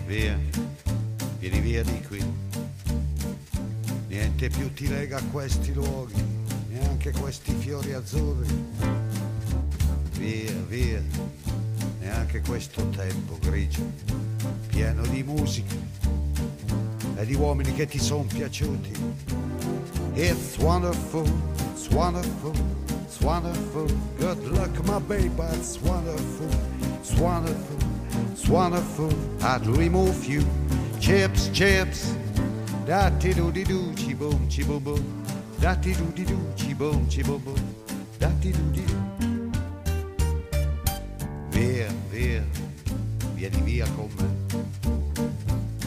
via, vieni via di qui. Niente più ti lega a questi luoghi, neanche questi fiori azzurri. Via, via, neanche questo tempo grigio, pieno di musica e di uomini che ti son piaciuti. It's wonderful, it's wonderful, it's wonderful. Good luck, my baby, it's wonderful, it's wonderful, it's wonderful. I'd remove you, chips, chips. Da-ti-do-di-do, chi-boom, chi-boom-boom. Da-ti-do-di-do, chi-boom, chi-boom-boom. Da-ti-do-di-do. Via, via, vieni via con me.